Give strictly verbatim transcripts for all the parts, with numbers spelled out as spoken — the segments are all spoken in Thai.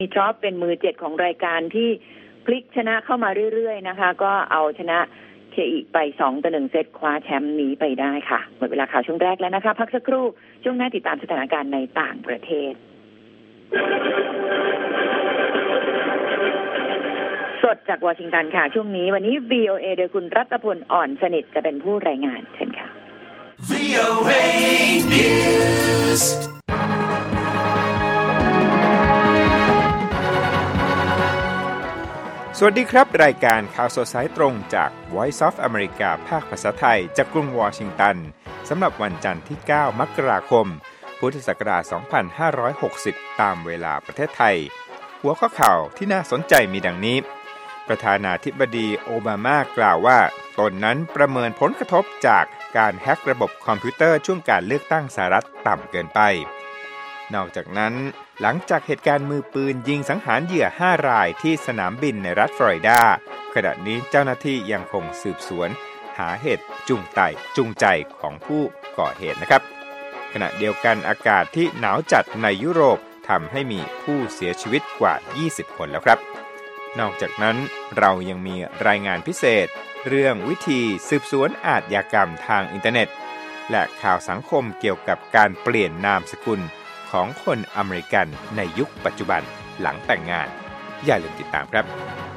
มีทรอปเป็นมือเจ็ดของรายการที่พลิกชนะเข้ามาเรื่อยๆนะคะก็เอาชนะเคอีไปสองต่อหนึ่งเซตคว้าแชมป์นี้ไปได้ค่ะหมดเวลาข่าวช่วงแรกแล้วนะคะพักสักครู่ช่วงหน้าติดตามสถานการณ์ในต่างประเทศสดจากวอชิงตันค่ะช่วงนี้วันนี้ วี โอ เอ โดยคุณรัตพลอ่อนสนิทจะเป็นผู้รายงานเช่นค่ะ วี โอ เอ News สวัสดีครับรายการข่าวสดสายตรงจาก Voice of America ภาคภาษาไทยจากกรุงวอชิงตันสำหรับวันจันทร์ที่เก้ามกราคมพุทธศักราชสองพันห้าร้อยหกสิบตามเวลาประเทศไทยหัวข้อข่าวที่น่าสนใจมีดังนี้ประธานาธิบดีโอบามากล่าวว่าตนนั้นประเมินผลกระทบจากการแฮ็กระบบคอมพิวเตอร์ช่วงการเลือกตั้งสหรัฐต่ำเกินไปนอกจากนั้นหลังจากเหตุการณ์มือปืนยิงสังหารเหยื่อห้ารายที่สนามบินในรัฐฟลอริดาขณะนี้เจ้าหน้าที่ยังคงสืบสวนหาเหตุจูงใจจูงใจของผู้ก่อเหตุนะครับขณะเดียวกันอากาศที่หนาวจัดในยุโรปทำให้มีผู้เสียชีวิตกว่ายี่สิบคนแล้วครับนอกจากนั้นเรายังมีรายงานพิเศษเรื่องวิธีสืบสวนอาชญากรรมทางอินเทอร์เน็ตและข่าวสังคมเกี่ยวกับการเปลี่ยนนามสกุลของคนอเมริกันในยุคปัจจุบันหลังแต่งงานอย่าลืมติดตามครับ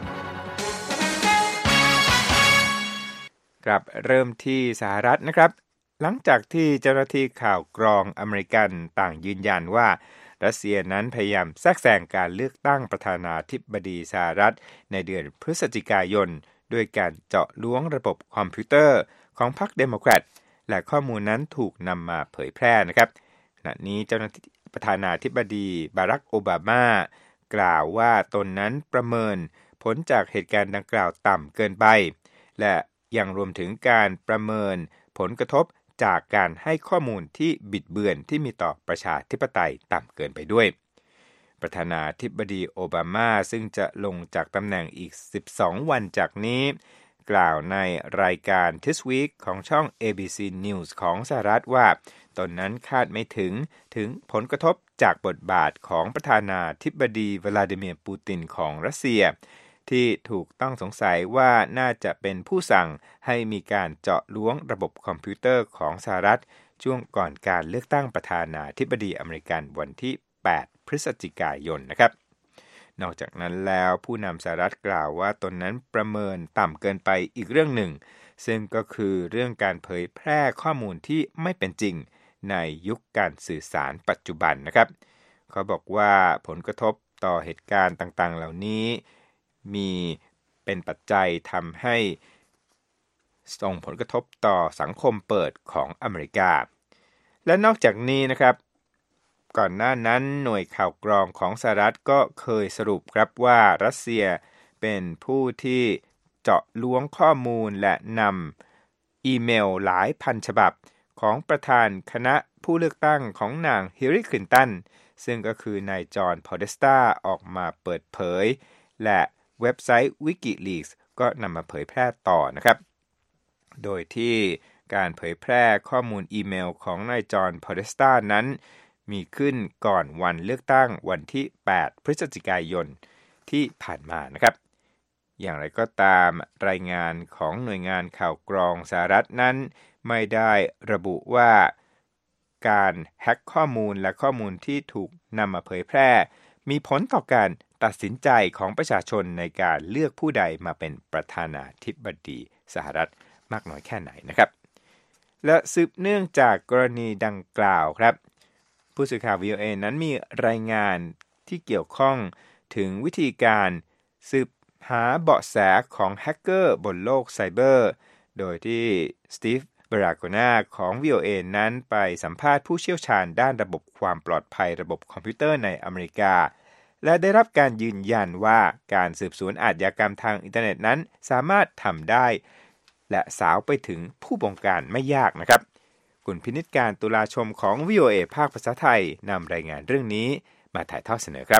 ครับเริ่มที่สหรัฐนะครับหลังจากที่เจ้าหน้าที่ข่าวกรองอเมริกันต่างยืนยันว่ารัสเซียนั้นพยายามแทรกแซงการเลือกตั้งประธานาธิบดีสหรัฐในเดือนพฤศจิกายนด้วยการเจาะล้วงระบบคอมพิวเตอร์ของพรรคเดโมแครตและข้อมูลนั้นถูกนำมาเผยแพร่นะครับขณะนี้เจ้าหน้าที่ประธานาธิบดีบารักโอบามากล่าวว่าตนนั้นประเมินผลจากเหตุการณ์ดังกล่าวต่ำเกินไปและยังรวมถึงการประเมินผลกระทบจากการให้ข้อมูลที่บิดเบือนที่มีต่อประชาธิปไตยต่ำเกินไปด้วยประธานาธิบดีโอบามาซึ่งจะลงจากตำแหน่งอีกสิบสองวันจากนี้กล่าวในรายการ This Week ของช่อง เอ บี ซี News ของสหรัฐว่าตนนั้นคาดไม่ถึงถึงผลกระทบจากบทบาทของประธานาธิบดีวลาดิเมียร์ปูตินของรัสเซียที่ถูกต้องสงสัยว่าน่าจะเป็นผู้สั่งให้มีการเจาะล้วงระบบคอมพิวเตอร์ของสหรัฐช่วงก่อนการเลือกตั้งประธานาธิบดีอเมริกันวันที่แปดพฤศจิกายนนะครับนอกจากนั้นแล้วผู้นำสหรัฐกล่าวว่าตนนั้นประเมินต่ำเกินไปอีกเรื่องหนึ่งซึ่งก็คือเรื่องการเผยแพร่ข้อมูลที่ไม่เป็นจริงในยุคการสื่อสารปัจจุบันนะครับเขาบอกว่าผลกระทบต่อเหตุการณ์ต่างๆเหล่านี้มีเป็นปัจจัยทำให้ส่งผลกระทบต่อสังคมเปิดของอเมริกาและนอกจากนี้นะครับก่อนหน้านั้นหน่วยข่าวกรองของสหรัฐก็เคยสรุปครับว่ารัสเซียเป็นผู้ที่เจาะล้วงข้อมูลและนำอีเมลหลายพันฉบับของประธานคณะผู้เลือกตั้งของนางฮิลลารี คลินตันซึ่งก็คือนายจอห์น พอเดสตาออกมาเปิดเผยและเว็บไซต์ WikiLeaks ก็นำมาเผยแพร่ต่อนะครับโดยที่การเผยแพร่ข้อมูลอีเมลของนายจอห์น พอเดสตานั้นมีขึ้นก่อนวันเลือกตั้งวันที่แปดพฤศจิกายนที่ผ่านมานะครับอย่างไรก็ตามรายงานของหน่วยงานข่าวกรองสหรัฐนั้นไม่ได้ระบุว่าการแฮ็กข้อมูลและข้อมูลที่ถูกนำมาเผยแพร่มีผลต่อการตัดสินใจของประชาชนในการเลือกผู้ใดมาเป็นประธานาธิบดีสหรัฐมากน้อยแค่ไหนนะครับและสืบเนื่องจากกรณีดังกล่าวครับผู้สื่อข่าว วี โอ เอ นั้นมีรายงานที่เกี่ยวข้องถึงวิธีการสืบหาเบาะแสของแฮกเกอร์บนโลกไซเบอร์โดยที่สตีฟเบราโกนาของ วี โอ เอ นั้นไปสัมภาษณ์ผู้เชี่ยวชาญด้านระบบความปลอดภัยระบบคอมพิวเตอร์ในอเมริกาและได้รับการยืนยันว่าการสืบสวนอาชญากรรมทางอินเทอร์เน็ตนั้นสามารถทำได้และสาวไปถึงผู้บงการไม่ยากนะครับคุณพินิจการตุลาชมของ วี โอ เอ ภาคภาษาไทยนำรายงานเรื่องนี้มาถ่ายทอดเสนอครับ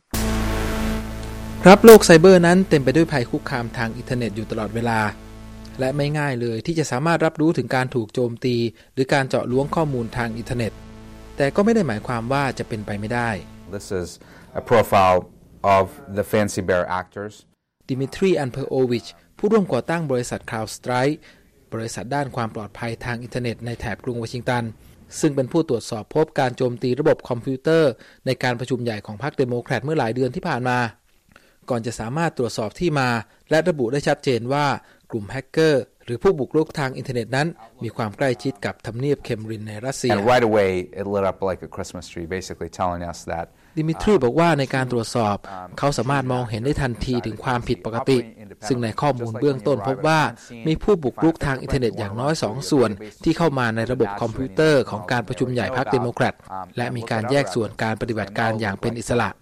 ครับโลกไซเบอร์นั้นเต็มไปด้วยภัยคุกคามทางอินเทอร์เน็ตอยู่ตลอดเวลาและไม่ง่ายเลยที่จะสามารถรับรู้ถึงการถูกโจมตีหรือการเจาะล้วงข้อมูลทางอินเทอร์เน็ตแต่ก็ไม่ได้หมายความว่าจะเป็นไปไม่ได้ This is a profile of the Fancy Bear actors. ดิมิทรี อันเพอร์โอวิชผู้ร่วมก่อตั้งบริษัท CrowdStrike บริษัทด้านความปลอดภัยทางอินเทอร์เน็ตในแถบกรุงวอชิงตันซึ่งเป็นผู้ตรวจสอบพบการโจมตีระบบคอมพิวเตอร์ในการประชุมใหญ่ของพรรคเดโมแครตเมื่อหลายเดือนที่ผ่านมาก่อนจะสามารถตรวจสอบที่มาและระบุได้ชัดเจนว่ากลุ่มแฮกเกอร์หรือผู้บุกรุกทางอินเทอร์เน็ตนั้นมีความใกล้ชิดกับทำเนียบเคมรินในรัสเซีย And right away it lit up like a Christmas tree, basically telling us that ดิมิทรีบอกว่าในการตรวจสอบเขาสามารถมองเห็นได้ทันทีถึงความผิดปกติซึ่งในข้อมูลเบื้องต้นพบว่ามีผู้บุกรุกทางอินเทอร์เน็ตอย่างน้อยสองส่วนที่เข้ามาในระบบคอมพิวเตอร์ของการประชุมใหญ่พรรคเดโมแครตและมีการแยกส่วนการปฏิบัติการอย่างเป็นอิสระ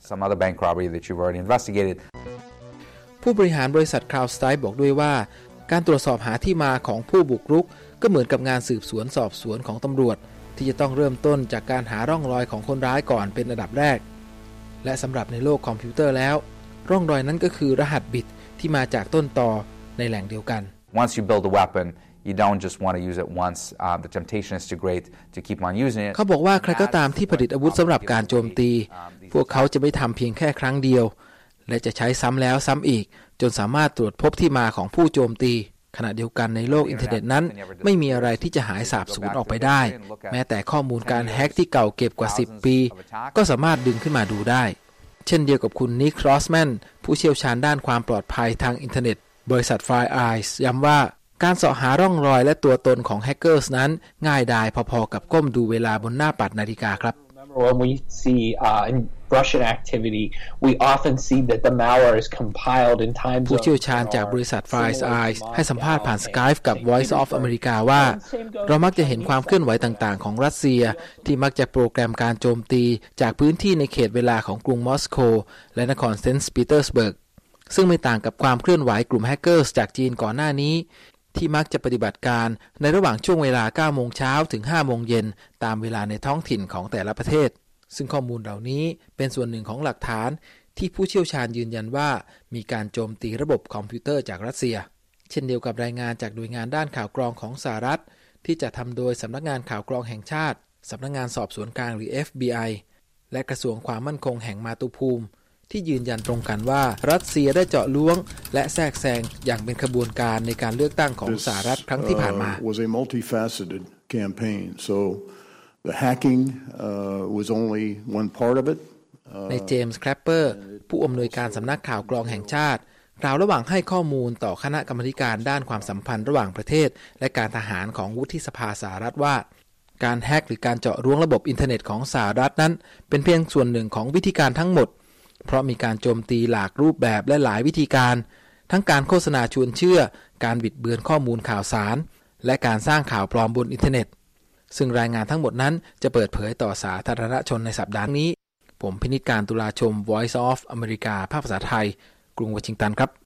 ผู้บริหารบริษัท CrowdStrike บอกด้วยว่าการตรวจสอบหาที่มาของผู้บุกรุกก็เหมือนกับงานสืบสวนสอบสวนของตำรวจที่จะต้องเริ่มต้นจากการหาร่องรอยของคนร้ายก่อนเป็นอันดับแรกและสำหรับในโลกคอมพิวเตอร์แล้วร่องรอยนั้นก็คือรหัสบิตที่มาจากต้นตอในแหล่งเดียวกัน Once you build a weapon you don't just want to use it once uh, the temptation is too great to keep on using it เขาบอกว่าใครก็ตามที่ผลิตอาวุธสำหรับการโจมตีพวกเขาจะไม่ทำเพียงแค่ครั้งเดียวและจะใช้ซ้ำแล้วซ้ำอีกจนสามารถตรวจพบที่มาของผู้โจมตีขณะเดียวกันในโลกอินเทอร์เน็ตนั้นไม่มีอะไรที่จะหายสาบสูญออกไปได้แม้แต่ข้อมูลการแฮ็กที่เก่าเก็บกว่าสิบปีก็สามารถดึงขึ้นมาดูได้เช่นเดียวกับคุณนิก ครอสแมนผู้เชี่ยวชาญด้านความปลอดภัยทางอินเทอร์เน็ตบริษัท FireEye ย้ำว่าการเสาะหาร่องรอยและตัวตนของแฮกเกอร์นั้นง่ายดายพอๆกับก้มดูเวลาบนหน้าปัดนาฬิกาครับ When we see uh, Russian activity, we often see that the malware is compiled in time zones. ผู้เชี่ยวชาญจากบริษัท FireEye ให้สัมภาษณ์ผ่าน Skype กับ Voice of America ว่าเรามักจะเห็นความเคลื่อนไหวต่างๆของรัสเซียที่มักจะโปรแกรมการโจมตีจากพื้นที่ในเขตเวลาของกรุงมอสโกและนครเซนต์ปีเตอร์สเบิร์กซึ่งไม่ต่างกับความเคลื่อนไหวกลุ่มแฮกเกอร์จากจีนก่อนหน้านี้ที่มักจะปฏิบัติการในระหว่างช่วงเวลา เก้าโมงเช้าถึง ห้าโมงเย็นตามเวลาในท้องถิ่นของแต่ละประเทศซึ่งข้อมูลเหล่านี้เป็นส่วนหนึ่งของหลักฐานที่ผู้เชี่ยวชาญยืนยันว่ามีการโจมตีระบบคอมพิวเตอร์จากรัสเซียเช่นเดียวกับรายงานจากหน่วยงานด้านข่าวกรองของสหรัฐที่จะทำโดยสำนักงานข่าวกรองแห่งชาติสำนักงานสอบสวนกลางหรือ เอฟ บี ไอ และกระทรวงความมั่นคงแห่งมาตุภูมิที่ยืนยันตรงกันว่ารัสเซียได้เจาะล้วงและแทรกแซงอย่างเป็นขบวนการในการเลือกตั้งของสหรัฐครั้งที่ผ่านมา was a multifaceted campaign so the hacking uh, was only one part of it ในเจมส์แคลปเปอร์ผู้อำนวยการสำนักข่าวกรองแห่งชาติกล่าวระหว่างให้ข้อมูลต่อคณะกรรมการด้านความสัมพันธ์ระหว่างประเทศและการทหารของวุฒิสภาสหรัฐว่าการแฮกหรือการเจาะล้วงระบบอินเทอร์เน็ตของสหรัฐนั้นเป็นเพียงส่วนหนึ่งของวิธีการทั้งหมดเพราะมีการโจมตีหลากรูปแบบและหลายวิธีการทั้งการโฆษณาชวนเชื่อการบิดเบือนข้อมูลข่าวสารและการสร้างข่าวปลอมบนอินเทอร์เน็ตซึ่งรายงานทั้งหมดนั้นจะเปิดเผยต่อสาธารณชนในสัปดาห์นี้ผมพินิจการตุลาชม Voice of America ภาคภาษาไทยกรุงวอชิงตันครับ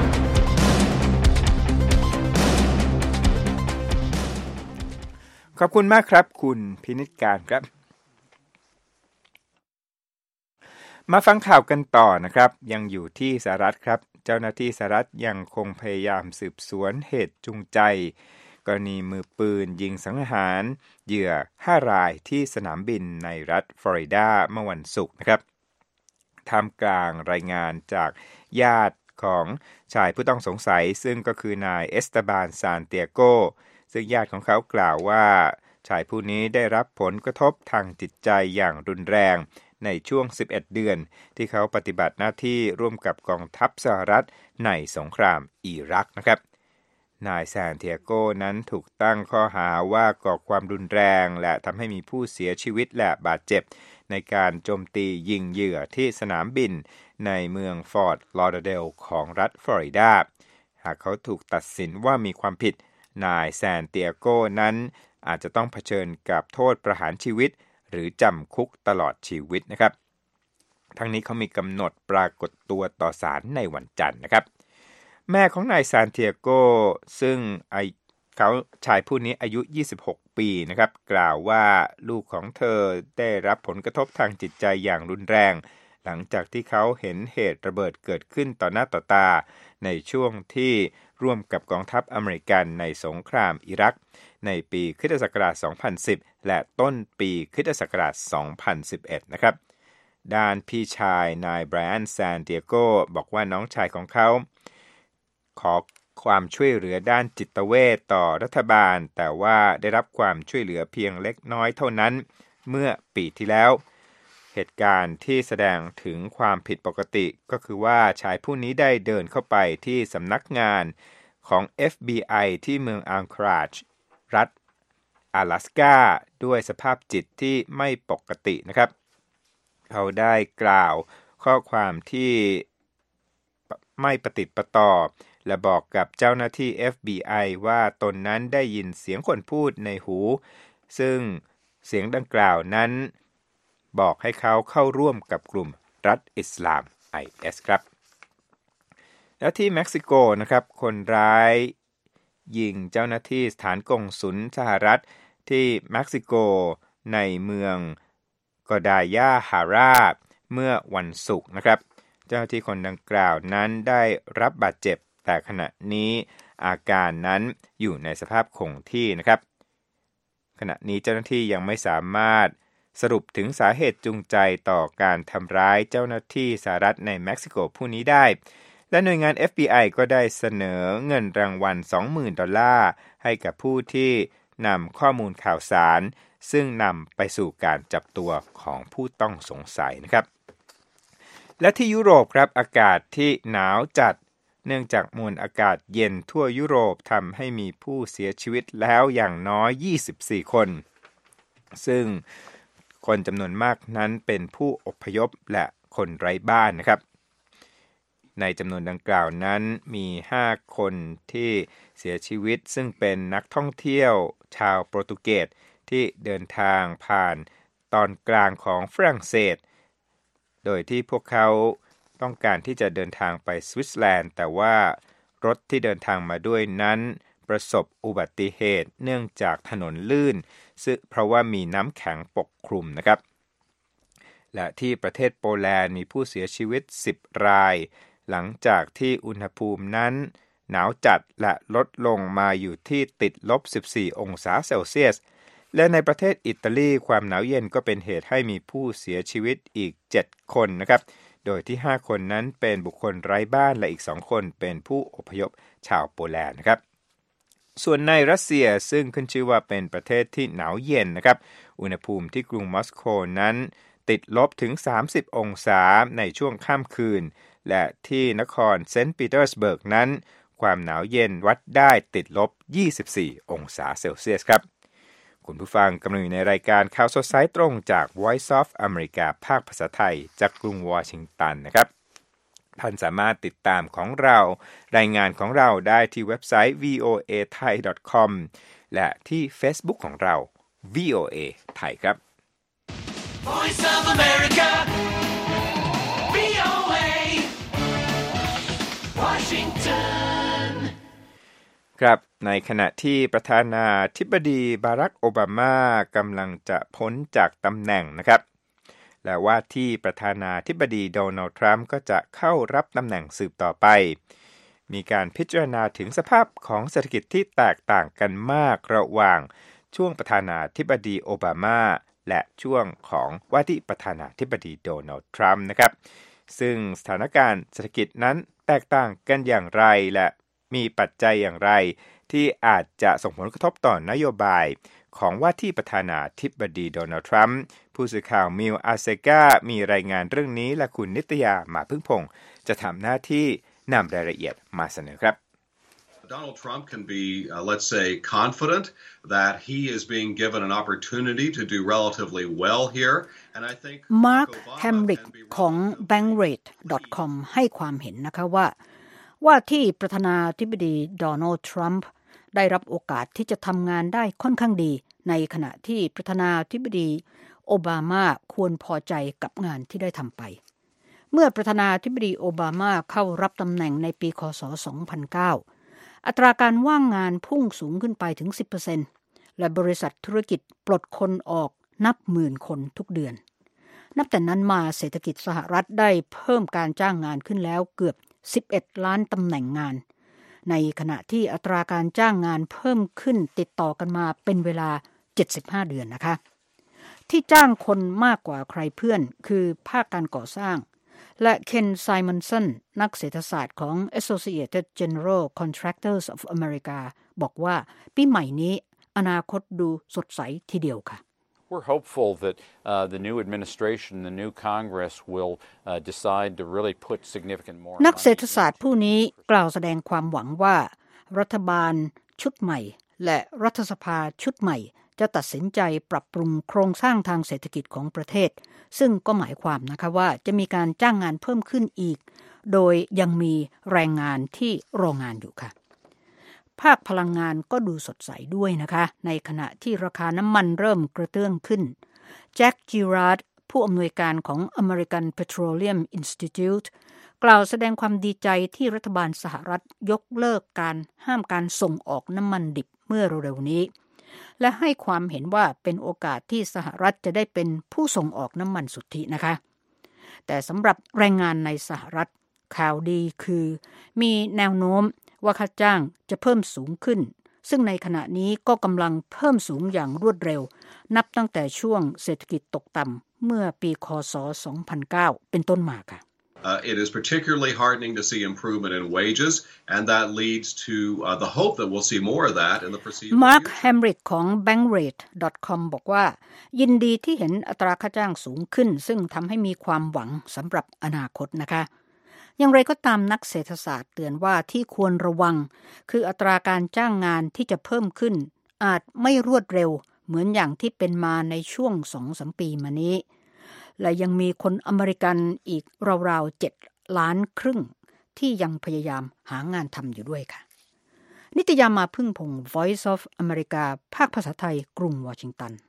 ขอบคุณมากครับคุณพินิจการครับมาฟังข่าวกันต่อนะครับยังอยู่ที่สหรัฐครับเจ้าหน้าที่สหรัฐยังคงพยายามสืบสวนเหตุจูงใจกรณีมือปืนยิงสังหารเหยื่อห้ารายที่สนามบินในรัฐฟลอริดาเมื่อวันศุกร์นะครับท่ามกลางรายงานจากญาติของชายผู้ต้องสงสัยซึ่งก็คือนายเอสตาบานซานเตียโกซึ่งญาติของเขากล่าวว่าชายผู้นี้ได้รับผลกระทบทางจิตใจอย่างรุนแรงในช่วงสิบเอ็ดเดือนที่เขาปฏิบัติหน้าที่ร่วมกับกองทัพสหรัฐในสงครามอิรักนะครับนายซานเตียโกนั้นถูกตั้งข้อหาว่าก่อความรุนแรงและทำให้มีผู้เสียชีวิตและบาดเจ็บในการโจมตียิงเหยื่อที่สนามบินในเมืองฟอร์ตลอเดอเดลของรัฐฟลอริดาหากเขาถูกตัดสินว่ามีความผิดนายซานเตียโกนั้นอาจจะต้องเผชิญกับโทษประหารชีวิตหรือจำคุกตลอดชีวิตนะครับทั้งนี้เขามีกำหนดปรากฏตัวต่อศาลในวันจันทร์นะครับแม่ของนายซานเตียโกซึ่งเขาชายผู้นี้อายุยี่สิบหกปีนะครับกล่าวว่าลูกของเธอได้รับผลกระทบทางจิตใจอย่างรุนแรงหลังจากที่เขาเห็นเหตุระเบิดเกิดขึ้นต่อหน้าต่อตาในช่วงที่ร่วมกับกองทัพอเมริกันในสงครามอิรักในปีคริสตศักราชสองพันสิบและต้นปีคริสตศักราชสองพันสิบเอ็ดนะครับด้านพี่ชายนายไบรอันซานดิเอโกบอกว่าน้องชายของเขาขอความช่วยเหลือด้านจิตเวชต่อรัฐบาลแต่ว่าได้รับความช่วยเหลือเพียงเล็กน้อยเท่านั้นเมื่อปีที่แล้วเหตุการณ์ที่แสดงถึงความผิดปกติก็คือว่าชายผู้นี้ได้เดินเข้าไปที่สำนักงานของ เอฟ บี ไอ ที่เมืองอังคอราจรัฐ阿拉斯กาด้วยสภาพจิตที่ไม่ปกตินะครับเขาได้กล่าวข้อความที่ไม่ประติดประต่อและบอกกับเจ้าหน้าที่ เอฟ บี ไอ ว่าตนนั้นได้ยินเสียงคนพูดในหูซึ่งเสียงดังกล่าวนั้นบอกให้เขาเข้าร่วมกับกลุ่มรัฐอิสลาม ไอ เอส ครับและที่เม็กซิโกนะครับคนร้ายยิงเจ้าหน้าที่สถานกงสุลสหรัฐที่เม็กซิโกในเมืองกอดายาฮาราเมื่อวันศุกร์นะครับเจ้าหน้าที่คนดังกล่าวนั้นได้รับบาดเจ็บแต่ขณะนี้อาการนั้นอยู่ในสภาพคงที่นะครับขณะนี้เจ้าหน้าที่ยังไม่สามารถสรุปถึงสาเหตุจูงใจต่อการทำร้ายเจ้าหน้าที่สหรัฐในเม็กซิโกผู้นี้ได้และหน่วยงาน เอฟ บี ไอ ก็ได้เสนอเงินรางวัล สองหมื่น ดอลลาร์ให้กับผู้ที่นำข้อมูลข่าวสารซึ่งนำไปสู่การจับตัวของผู้ต้องสงสัยนะครับและที่ยุโรปครับอากาศที่หนาวจัดเนื่องจากมวลอากาศเย็นทั่วยุโรปทำให้มีผู้เสียชีวิตแล้วอย่างน้อยยี่สิบสี่คนซึ่งคนจำนวนมากนั้นเป็นผู้อพยพและคนไร้บ้านนะครับในจำนวนดังกล่าวนั้นมีห้าคนที่เสียชีวิตซึ่งเป็นนักท่องเที่ยวชาวโปรตุเกสที่เดินทางผ่านตอนกลางของฝรั่งเศสโดยที่พวกเขาต้องการที่จะเดินทางไปสวิตเซอร์แลนด์แต่ว่ารถที่เดินทางมาด้วยนั้นประสบอุบัติเหตุเนื่องจากถนนลื่นซึ่งเพราะว่ามีน้ำแข็งปกคลุมนะครับและที่ประเทศโปแลนด์มีผู้เสียชีวิตสิบรายหลังจากที่อุณหภูมินั้นหนาวจัดและลดลงมาอยู่ที่ติดลบสิบสี่องศาเซลเซียสและในประเทศอิตาลีความหนาวเย็นก็เป็นเหตุให้มีผู้เสียชีวิตอีกเจ็ดคนนะครับโดยที่ห้าคนนั้นเป็นบุคคลไร้บ้านและอีกสองคนเป็นผู้อพยพชาวโปแลนด์นะครับส่วนในรัสเซียซึ่งขึ้นชื่อว่าเป็นประเทศที่หนาวเย็นนะครับอุณหภูมิที่กรุงมอสโกนั้นติดลบถึงสามสิบองศาในช่วงค่ำคืนและที่นครเซนต์ปีเตอร์สเบิร์กนั้นความหนาวเย็นวัดได้ติดลบยี่สิบสี่องศาเซลเซียสครับคุณผู้ฟังกำลังอยู่ในรายการข่าวสดสายตรงจาก Voice of America ภาคภาษาไทยจากกรุงวอชิงตันนะครับท่านสามารถติดตามของเรารายงานของเราได้ที่เว็บไซต์ วี โอ เอ ไทย ดอท คอม และที่ Facebook ของเรา วี โอ เอ ไทยครับ Voice of America วี โอ เอ Washington ครับในขณะที่ประธานาธิบดีบารักโอบามากำลังจะพ้นจากตำแหน่งนะครับและว่าที่ประธานาธิบดีโดนัลด์ทรัมป์ก็จะเข้ารับตำแหน่งสืบต่อไปมีการพิจารณาถึงสภาพของเศรษฐกิจที่แตกต่างกันมากระหว่างช่วงประธานาธิบดีโอบามาและช่วงของว่าที่ประธานาธิบดีโดนัลด์ทรัมป์นะครับซึ่งสถานการณ์เศรษฐกิจนั้นแตกต่างกันอย่างไรและมีปัจจัยอย่างไรที่อาจจะส่งผลกระทบต่อนโยบายของว่าที่ประธานาธิบดีโดนัลด์ทรัมป์ผู้สื่อข่าวมิลอาเซกามีรายงานเรื่องนี้และคุณนิตยามาพึ่งพงษ์จะทำหน้าที่นำรายละเอียดมาเสนอครับ Donald Trump can be, uh, let's say, confident that he is being given an opportunity to do relatively well here, and I think Mark Hamrick ของ bankrate ดอท คอม ให้ความเห็นนะคะว่าว่าที่ประธานาธิบดีโดนัลด์ทรัมป์ได้รับโอกาสที่จะทำงานได้ค่อนข้างดีในขณะที่ประธานาธิบดีโอบามาควรพอใจกับงานที่ได้ทำไปเมื่อประธานาธิบดีโอบามาเข้ารับตำแหน่งในปีคศสองพันเก้าอัตราการว่างงานพุ่งสูงขึ้นไปถึง สิบเปอร์เซ็นต์ และบริษัทธุรกิจปลดคนออกนับหมื่นคนทุกเดือนนับแต่นั้นมาเศรษฐกิจสหรัฐได้เพิ่มการจ้างงานขึ้นแล้วเกือบสิบเอ็ดล้านตำแหน่งงานในขณะที่อัตราการจ้างงานเพิ่มขึ้นติดต่อกันมาเป็นเวลาเจ็ดสิบห้าเดือนนะคะที่จ้างคนมากกว่าใครเพื่อนคือภาคการก่อสร้างและเคนไซมอนสันนักเศรษฐศาสตร์ของ Associated General Contractors of America บอกว่าปีใหม่นี้อนาคตดูสดใสทีเดียวค่ะ We're hopeful that uh, the new administration, the new Congress will uh, decide to really put significant more นักเศรษฐศาสตร์ผู้นี้กล่าวแสดงความหวังว่ารัฐบาลชุดใหม่และรัฐสภาชุดใหม่จะตัดสินใจปรับปรุงโครงสร้างทางเศรษฐกิจของประเทศซึ่งก็หมายความนะคะว่าจะมีการจ้างงานเพิ่มขึ้นอีกโดยยังมีแรงงานที่รองานอยู่ค่ะภาคพลังงานก็ดูสดใสด้วยนะคะในขณะที่ราคาน้ำมันเริ่มกระเตื้องขึ้นแจ็คจิราร์ดผู้อำนวยการของ American Petroleum Institute กล่าวแสดงความดีใจที่รัฐบาลสหรัฐยกเลิกการห้ามการส่งออกน้ำมันดิบเมื่อเร็วๆนี้และให้ความเห็นว่าเป็นโอกาสที่สหรัฐจะได้เป็นผู้ส่งออกน้ำมันสุทธินะคะแต่สำหรับแรงงานในสหรัฐข่าวดีคือมีแนวโน้มว่าค่าจ้างจะเพิ่มสูงขึ้นซึ่งในขณะนี้ก็กำลังเพิ่มสูงอย่างรวดเร็วนับตั้งแต่ช่วงเศรษฐกิจตกต่ำเมื่อปีค.ศ. สองพันเก้าเป็นต้นมาค่ะ Uh, it is particularly heartening to see improvement in wages, and that leads to uh, the hope that we'll see more of that in the foreseeable future. Mark Hamrick ของ bankrate ดอท คอม บอกว่ายินดีที่เห็นอัตราค่าจ้างสูงขึ้นซึ่งทำให้มีความหวังสำหรับอนาคตนะคะอย่างไรก็ตามนักเศรษฐศาสตร์เตือนว่าที่ควรระวังคืออัตราการจ้างงานที่จะเพิ่มขึ้นอาจไม่รวดเร็วเหมือนอย่างที่เป็นมาในช่วง สองถึงสาม ปีมานี้และยังมีคนอเมริกันอีกราวๆเจ็ดล้านครึ่งที่ยังพยายามหางานทำอยู่ด้วยค่ะนิตยามาพึ่งพงศ์ Voice of America ภาคภาษาไทยกรุงวอชิงตัน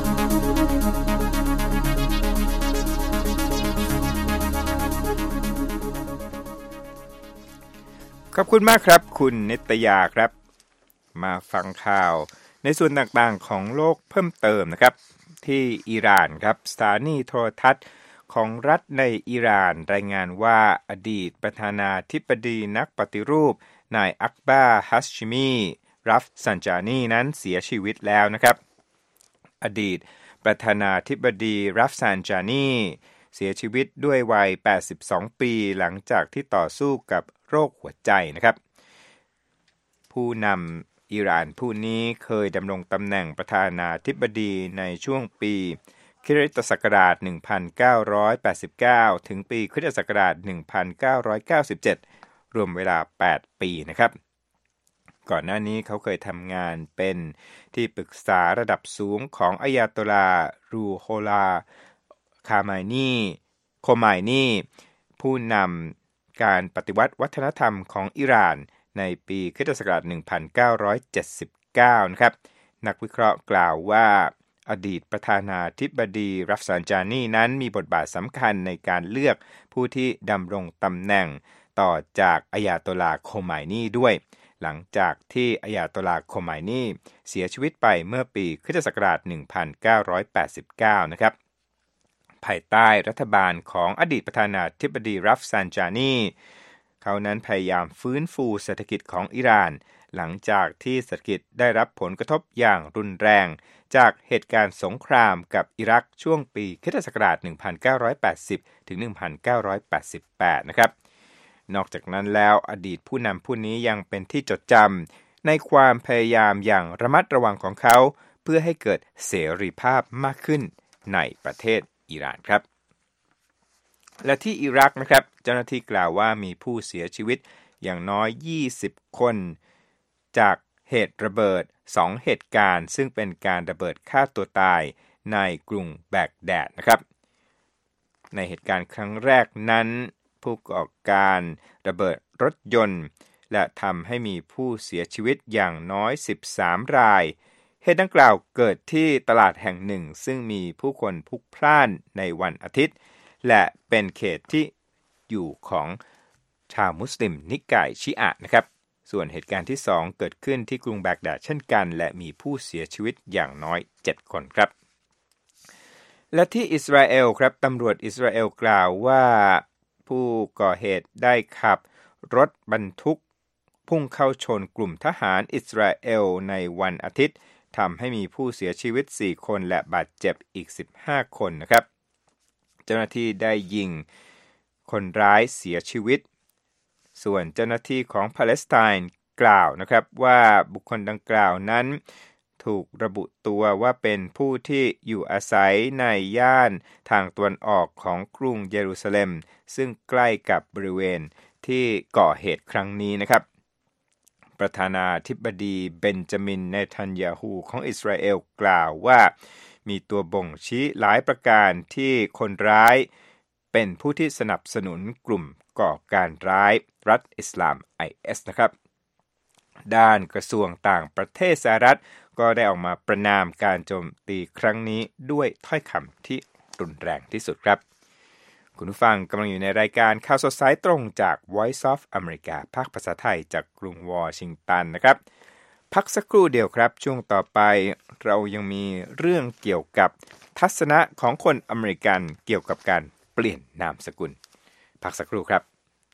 ขอบคุณมากครับคุณนิตยาครับมาฟังข่าวในส่วนต่างๆของโลกเพิ่มเติมนะครับที่อิหร่านครับสถานีโทรทัศน์ของรัฐในอิหร่านรายงานว่าอดีตประธานาธิบดีนักปฏิรูปนายอักบาฮัชชิมีรัฟซันจานีนั้นเสียชีวิตแล้วนะครับอดีตประธานาธิบดีรัฟซันจานีเสียชีวิตด้วยวัยแปดสิบสองปีหลังจากที่ต่อสู้กับโรคหัวใจนะครับผู้นำอิหร่านผู้นี้เคยดำรงตำแหน่งประธานาธิบดีในช่วงปีคริสตศักราชหนึ่งพันเก้าร้อยแปดสิบเก้าถึงปีคริสตศักราชหนึ่งพันเก้าร้อยเก้าสิบเจ็ดรวมเวลาแปดปีนะครับก่อนหน้านี้เขาเคยทำงานเป็นที่ปรึกษาระดับสูงของอัยาโตลารูโฮลาคาไมนีโคไมนีผู้นำการปฏิวัติวัฒนธรรมของอิหร่านในปีคริสตศักราชหนึ่งพันเก้าร้อยเจ็ดสิบเก้านะครับนักวิเคราะห์กล่าวว่าอดีตประธานาธิบดีรัฟซันจานีนั้นมีบทบาทสำคัญในการเลือกผู้ที่ดำรงตำแหน่งต่อจากอัยาโตลาโคไมนีด้วยหลังจากที่อัยาโตลาโคไมนีเสียชีวิตไปเมื่อปีคริสตศักราชหนึ่งพันเก้าร้อยแปดสิบเก้านะครับภายใต้รัฐบาลของอดีตประธานาธิบดีรัฟซันจานีเขานั้นพยายามฟื้นฟูเศรษฐกิจของอิหร่านหลังจากที่เศรษฐกิจได้รับผลกระทบอย่างรุนแรงจากเหตุการณ์สงครามกับอิรักช่วงปีคริสตศักราชหนึ่งพันเก้าร้อยแปดสิบถึงหนึ่งพันเก้าร้อยแปดสิบแปดนะครับนอกจากนั้นแล้วอดีตผู้นำผู้นี้ยังเป็นที่จดจำในความพยายามอย่างระมัดระวังของเขาเพื่อให้เกิดเสรีภาพมากขึ้นในประเทศอิหร่านครับและที่อิรักนะครับเจ้าหน้าที่กล่าวว่ามีผู้เสียชีวิตอย่างน้อยยี่สิบคนจากเหตุระเบิดสองเหตุการณ์ซึ่งเป็นการระเบิดฆ่าตัวตายในกรุงแบกแดดนะครับในเหตุการณ์ครั้งแรกนั้นผู้ก่อการระเบิดรถยนต์และทำให้มีผู้เสียชีวิตอย่างน้อยสิบสามรายเหตุดังกล่าวเกิดที่ตลาดแห่งหนึ่งซึ่งมีผู้คนพลุกพล่านในวันอาทิตย์และเป็นเขตที่อยู่ของชาวมุสลิมนิกายชิอะห์นะครับส่วนเหตุการณ์ที่สองเกิดขึ้นที่กรุงแบกแดดเช่นกันและมีผู้เสียชีวิตอย่างน้อยเจ็ดคนครับและที่อิสราเอลครับตำรวจอิสราเอลกล่าวว่าผู้ก่อเหตุได้ขับรถบรรทุกพุ่งเข้าชนกลุ่มทหารอิสราเอลในวันอาทิตย์ทำให้มีผู้เสียชีวิตสี่คนและบาดเจ็บอีกสิบห้าคนนะครับเจ้าหน้าที่ได้ยิงคนร้ายเสียชีวิตส่วนเจ้าหน้าที่ของปาเลสไตน์กล่าวนะครับว่าบุคคลดังกล่าวนั้นถูกระบุตัวว่าเป็นผู้ที่อยู่อาศัยในย่านทางตะวันออกของกรุงเยรูซาเล็มซึ่งใกล้กับบริเวณที่ก่อเหตุครั้งนี้นะครับประธานาธิบดีเบนจามินเนทันยาฮูของอิสราเอลกล่าวว่ามีตัวบ่งชี้หลายประการที่คนร้ายเป็นผู้ที่สนับสนุนกลุ่มก่อการร้ายรัฐอิสลาม ไอ เอส นะครับด้านกระทรวงต่างประเทศสหรัฐก็ได้ออกมาประณามการโจมตีครั้งนี้ด้วยถ้อยคำที่รุนแรงที่สุดครับคุณผู้ฟังกำลังอยู่ในรายการข่าวสดสายตรงจาก Voice of America ภาคภาษาไทยจากกรุงวอชิงตันนะครับพักสักครู่เดียวครับช่วงต่อไปเรายังมีเรื่องเกี่ยวกับทัศนะของคนอเมริกันเกี่ยวกับการเปลี่ยนนามสกุลพักสักครู่ครับ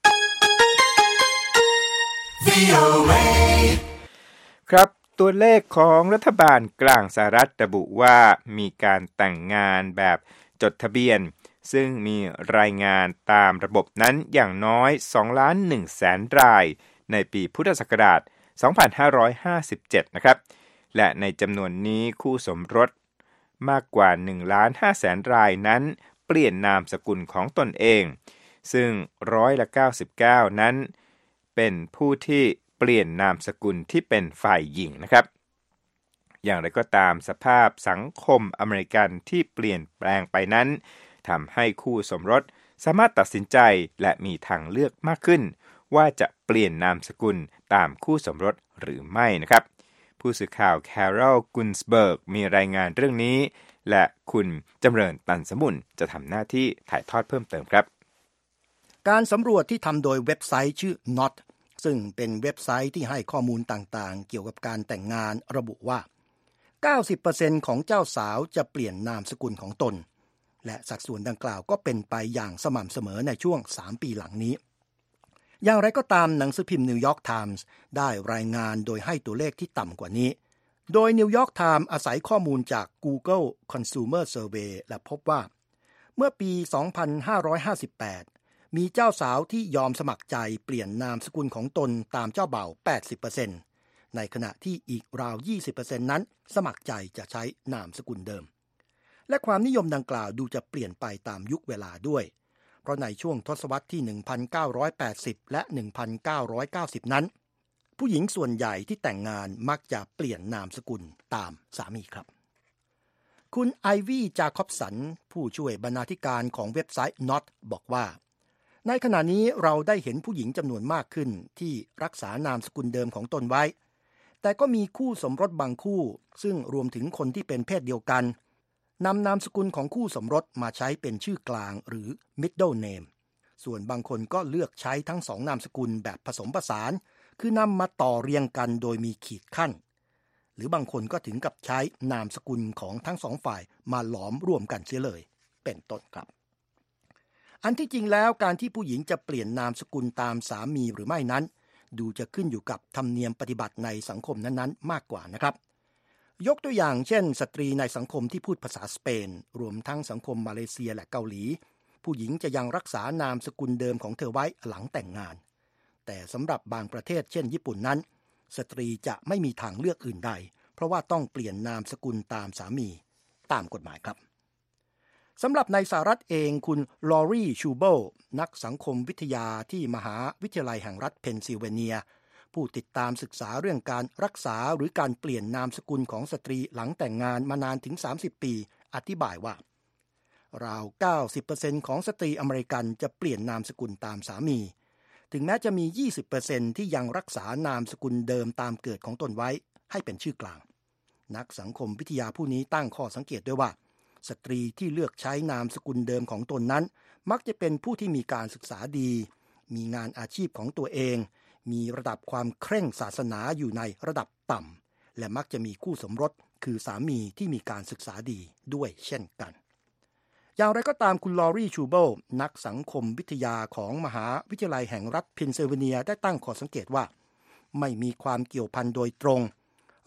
ครับตัวเลขของรัฐบาลกลางสหรัฐระบุว่ามีการแต่งงานแบบจดทะเบียนซึ่งมีรายงานตามระบบนั้นอย่างน้อย สองล้านหนึ่งแสน รายในปีพุทธศักราช สองพันห้าร้อยห้าสิบเจ็ด นะครับและในจำนวนนี้คู่สมรสมากกว่า หนึ่งล้านห้าแสน รายนั้นเปลี่ยนนามสกุลของตนเองซึ่งร้อยละเก้าสิบเก้านั้นเป็นผู้ที่เปลี่ยนนามสกุลที่เป็นฝ่ายหญิงนะครับอย่างไรก็ตามสภาพสังคมอเมริกันที่เปลี่ยนแปลงไปนั้นทำให้คู่สมรสสามารถตัดสินใจและมีทางเลือกมากขึ้นว่าจะเปลี่ยนนามสกุลตามคู่สมรสหรือไม่นะครับผู้สื่อข่าวแคโรล กุนสเบิร์กมีรายงานเรื่องนี้และคุณจำเริญตันสมุนจะทำหน้าที่ถ่ายทอดเพิ่มเติมครับการสำรวจที่ทำโดยเว็บไซต์ชื่อ น็อต ซึ่งเป็นเว็บไซต์ที่ให้ข้อมูลต่างๆเกี่ยวกับการแต่งงานระบุว่า เก้าสิบเปอร์เซ็นต์ ของเจ้าสาวจะเปลี่ยนนามสกุลของตนและสัดส่วนดังกล่าวก็เป็นไปอย่างสม่ำเสมอในช่วงสามปีหลังนี้อย่างไรก็ตามหนังสือพิมพ์นิวยอร์กไทมส์ได้รายงานโดยให้ตัวเลขที่ต่ำกว่านี้โดยนิวยอร์กไทมส์อาศัยข้อมูลจาก Google Consumer Survey และพบว่าเมื่อปี สองพันห้าร้อยห้าสิบแปด มีเจ้าสาวที่ยอมสมัครใจเปลี่ยนนามสกุลของตนตามเจ้าบ่าว แปดสิบเปอร์เซ็นต์ ในขณะที่อีกราว ยี่สิบเปอร์เซ็นต์ นั้นสมัครใจจะใช้นามสกุลเดิมและความนิยมดังกล่าวดูจะเปลี่ยนไปตามยุคเวลาด้วยเพราะในช่วงทศวรรษที่ หนึ่งพันเก้าร้อยแปดสิบ และ หนึ่งพันเก้าร้อยเก้าสิบ นั้นผู้หญิงส่วนใหญ่ที่แต่งงานมักจะเปลี่ยนนามสกุลตามสามีครับคุณไอวี่จาคอบสันผู้ช่วยบรรณาธิการของเว็บไซต์ น็อต บอกว่าในขณะนี้เราได้เห็นผู้หญิงจำนวนมากขึ้นที่รักษานามสกุลเดิมของตนไว้แต่ก็มีคู่สมรสบางคู่ซึ่งรวมถึงคนที่เป็นเพศเดียวกันนำนามสกุลของคู่สมรสมาใช้เป็นชื่อกลางหรือ middle name ส่วนบางคนก็เลือกใช้ทั้งสองนามสกุลแบบผสมผสานคือนำมาต่อเรียงกันโดยมีขีดขั้นหรือบางคนก็ถึงกับใช้นามสกุลของทั้งสองฝ่ายมาหลอมรวมกันเสียเลยเป็นต้นครับอันที่จริงแล้วการที่ผู้หญิงจะเปลี่ยนนามสกุลตามสามีหรือไม่นั้นดูจะขึ้นอยู่กับธรรมเนียมปฏิบัติในสังคมนั้นๆมากกว่านะครับยกตัวอย่างเช่นสตรีในสังคมที่พูดภาษาสเปนรวมทั้งสังคมมาเลเซียและเกาหลีผู้หญิงจะยังรักษานามสกุลเดิมของเธอไว้หลังแต่งงานแต่สำหรับบางประเทศเช่นญี่ปุ่นนั้นสตรีจะไม่มีทางเลือกอื่นใดเพราะว่าต้องเปลี่ยนนามสกุลตามสามีตามกฎหมายครับสำหรับในสหรัฐเองคุณลอรีชูเบิลนักสังคมวิทยาที่มหาวิทยาลัยแห่งรัฐเพนซิลเวเนียผู้ติดตามศึกษาเรื่องการรักษาหรือการเปลี่ยนนามสกุลของสตรีหลังแต่งงานมานานถึงสามสิบปีอธิบายว่าราว เก้าสิบเปอร์เซ็นต์ ของสตรีอเมริกันจะเปลี่ยนนามสกุลตามสามีถึงแม้จะมี ยี่สิบเปอร์เซ็นต์ ที่ยังรักษานามสกุลเดิมตามเกิดของตนไว้ให้เป็นชื่อกลางนักสังคมวิทยาผู้นี้ตั้งข้อสังเกตด้วยว่าสตรีที่เลือกใช้นามสกุลเดิมของตนนั้นมักจะเป็นผู้ที่มีการศึกษาดีมีงานอาชีพของตัวเองมีระดับความเคร่งศาสนาอยู่ในระดับต่ำและมักจะมีคู่สมรสคือสามีที่มีการศึกษาดีด้วยเช่นกันอย่างไรก็ตามคุณลอรีชูเบิลนักสังคมวิทยาของมหาวิทยาลัยแห่งรัฐเพนซิลเวเนียได้ตั้งข้อสังเกตว่าไม่มีความเกี่ยวพันโดยตรง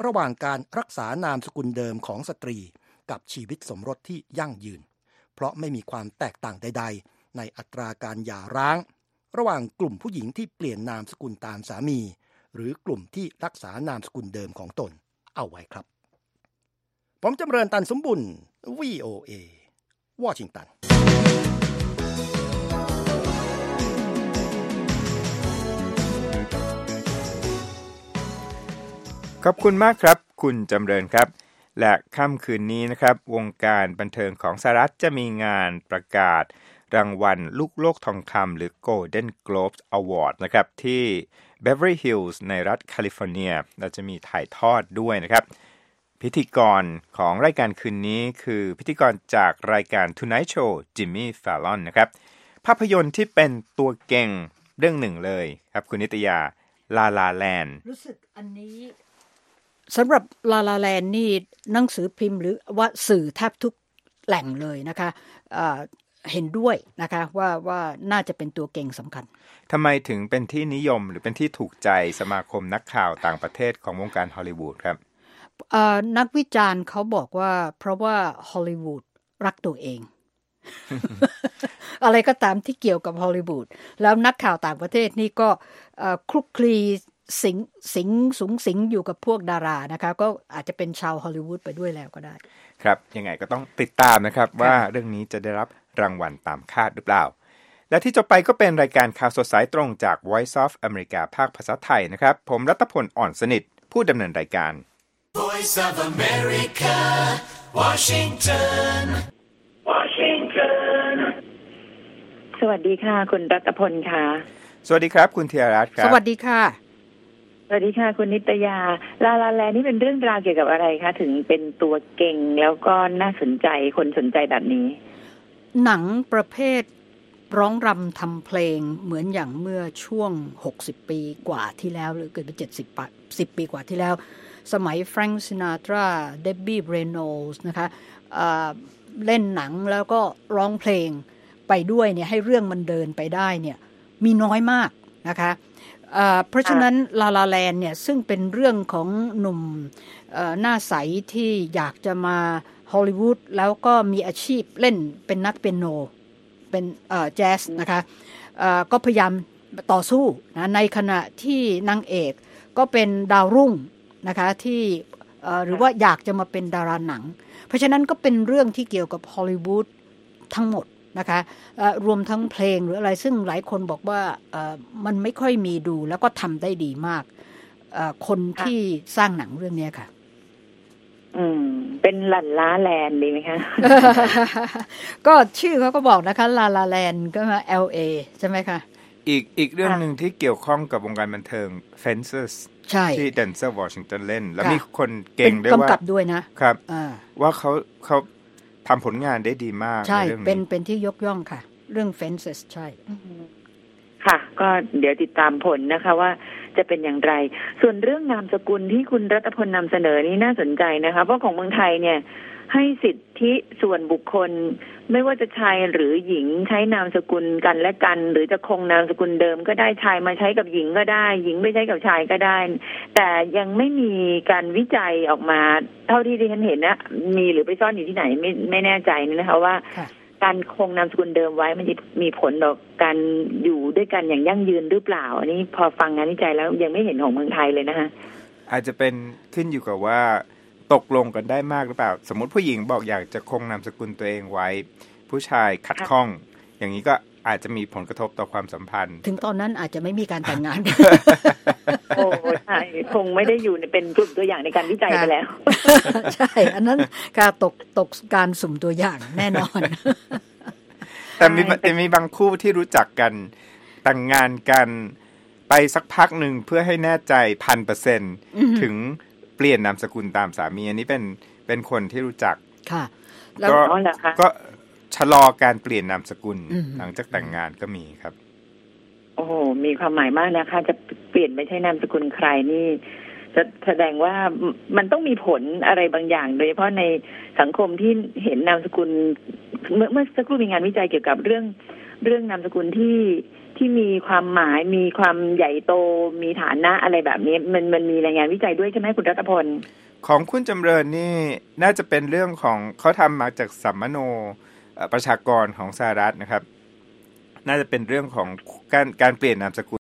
ระหว่างการรักษานามสกุลเดิมของสตรีกับชีวิตสมรสที่ยั่งยืนเพราะไม่มีความแตกต่างใดๆในอัตราการหย่าร้างระหว่างกลุ่มผู้หญิงที่เปลี่ยนนามสกุลตามสามีหรือกลุ่มที่รักษานามสกุลเดิมของตนเอาไว้ครับผมจำเริญตันสมบุญ วี โอ เอ วอชิงตันขอบคุณมากครับคุณจำเริญครับและค่ำคืนนี้นะครับวงการบันเทิงของสหรัฐจะมีงานประกาศรางวัลลูกโลกทองคำหรือ Golden Globe Award นะครับที่ Beverly Hills ในรัฐแคลิฟอร์เนียเราจะมีถ่ายทอดด้วยนะครับพิธีกรของรายการคืนนี้คือพิธีกรจากรายการ Tonight Show Jimmy Fallon นะครับภาพยนตร์ที่เป็นตัวเก่งเรื่องหนึ่งเลยครับคุณนิตยา La La Land รู้สึกอันนี้สำหรับ La La Land นี่หนังสือพิมพ์หรือว่าสื่อแทบทุกแหล่งเลยนะคะเอ่อเห็นด้วยนะคะว่าว่าน่าจะเป็นตัวเก่งสำคัญทำไมถึงเป็นที่นิยมหรือเป็นที่ถูกใจสมาคมนักข่าวต่างประเทศของวงการฮอลลีวูดครับนักวิจารณ์เขาบอกว่าเพราะว่าฮอลลีวูดรักตัวเอง อะไรก็ตามที่เกี่ยวกับฮอลลีวูดแล้วนักข่าวต่างประเทศนี่ก็คลุกคลีสิงสิงสูงสิงอยู่กับพวกดารานะคะก็อาจจะเป็นชาวฮอลลีวูดไปด้วยแล้วก็ได้ครับยังไงก็ต้องติดตามนะครับว่าเรื่องนี้จะได้รับรางวัลตามคาดหรือเปล่าและที่จบไปก็เป็นรายการข่าวสดสายตรงจาก Voice of America ภาคภาษาไทยนะครับผมรัตพลอ่อนสนิทผู้ดำเนินรายการ Voice of America Washington Washington สวัสดีค่ะคุณรัตพลค่ะสวัสดีครับคุณธีรรัตน์ครับสวัสดีค่ะสวัสดีค่ะคุณนิตยาลาลาแลนี่เป็นเรื่องราวเกี่ยวกับอะไรคะถึงเป็นตัวเก่งแล้วก็น่าสนใจคนสนใจแบบนี้หนังประเภทร้องรำทำเพลงเหมือนอย่างเมื่อช่วงหกสิบปีกว่าที่แล้วหรือเกิดเป็นเจ็ดสิบปีสิบปีกว่าที่แล้วสมัยแฟรงค์ซินาตราเดบบี้เรโนลส์นะคะเอ่อเล่นหนังแล้วก็ร้องเพลงไปด้วยเนี่ยให้เรื่องมันเดินไปได้เนี่ยมีน้อยมากนะคะเอ่อเพราะฉะนั้นลาลาแลนด์เนี่ยซึ่งเป็นเรื่องของหนุ่มเอ่อหน้าใสที่อยากจะมาฮอลลีวูดแล้วก็มีอาชีพเล่นเป็นนักเปียโนเป็นเอ่อแจ๊สนะคะเอ่อก็พยายามต่อสู้นะในขณะที่นางเอกก็เป็นดาวรุ่งนะคะที่เอ่อหรือว่าอยากจะมาเป็นดาราหนังเพราะฉะนั้นก็เป็นเรื่องที่เกี่ยวกับฮอลลีวูดทั้งหมดนะคะรวมทั้งเพลงหรืออะไรซึ่งหลายคนบอกว่ามันไม่ค่อยมีดูแล้วก็ทำได้ดีมากคนที่สร้างหนังเรื่องนี้ค่ะอืมเป็นลันล้าแลนด์ดีไหมคะก็ชื่อเขาก็บอกนะคะลาลาแลนด์ก็มา แอล เอ ใช่ไหมคะอีกอีกเรื่องนึงที่เกี่ยวข้องกับวงการบันเทิง Fences ที่เดนเซอร์วอชิงตันเล่นแล้วมีคนเก่งด้วยว่ากำกับด้วยนะครับว่าเขาเขาทำผลงานได้ดีมากใช่เป็นเป็นที่ยกย่องค่ะเรื่อง Fences ใช่ค่ะก็เดี๋ยวติดตามผลนะคะว่าจะเป็นอย่างไรส่วนเรื่องนามสกุลที่คุณรัตพลนำเสนอนี้น่าสนใจนะคะเพราะของเมืองไทยเนี่ยให้สิทธิส่วนบุคคลไม่ว่าจะชายหรือหญิงใช้นามสกุลกันและกันหรือจะคงนามสกุลเดิมก็ได้ชายมาใช้กับหญิงก็ได้หญิงไม่ใช้กับชายก็ได้แต่ยังไม่มีการวิจัยออกมาเท่าที่ดิฉันเห็นนะมีหรือไปซ่อนอยู่ที่ไหนไม่ไม่แน่ใจนะคะว่าการคงนามสกุลเดิมไว้มันจะมีผลต่อการอยู่ด้วยกันอย่างยั่งยืนหรือเปล่าอันนี้พอฟังงานวิจัยแล้วยังไม่เห็นของเมืองไทยเลยนะคะอาจจะเป็นขึ้นอยู่กับว่าตกลงกันได้มากหรือเปล่าสมมติผู้หญิงบอกอยากจะคงนามสกุลตัวเองไว้ผู้ชายขัดข้องอย่างนี้ก็อาจจะมีผลกระทบต่อความสัมพันธ์ถึงตอนนั้นอาจจะไม่มีการแต่งงานโอ้ใช่คงไม่ได้อยู่ในเป็นกลุ่มตัวอย่างในการวิจัยไปแล้วใช่อันนั้นการตกตกการสุ่มตัวอย่างแน่นอนแต่มีแต่มีบางคู่ที่รู้จักกันแต่งงานกันไปสักพักหนึ่งเพื่อให้แน่ใจ พันเปอร์เซ็นต์ ถึงเปลี่ยนนามสกุลตามสามีอันนี้เป็นเป็นคนที่รู้จักค่ะแล้วก็ชะลอการเปลี่ยนนามสกุลหลังจากแต่งงานก็มีครับโอ้โหมีความหมายมากนะคะจะเปลี่ยนไม่ใช่นามสกุลใครนี่จะแสดงว่ามันต้องมีผลอะไรบางอย่างโดยเฉพาะในสังคมที่เห็นนามสกุลเมื่อเมื่อสักครู่มีงานวิจัยเกี่ยวกับเรื่องเรื่องนามสกุลที่ที่มีความหมายมีความใหญ่โตมีฐานะอะไรแบบนี้มันมันมีรายงานวิจัยด้วยใช่ไหมคุณรัตพลของคุณจำเริญนี่น่าจะเป็นเรื่องของเขาทำมาจากสัมมโนประชากรของสหรัฐนะครับน่าจะเป็นเรื่องของการการเปลี่ยนนามสกุล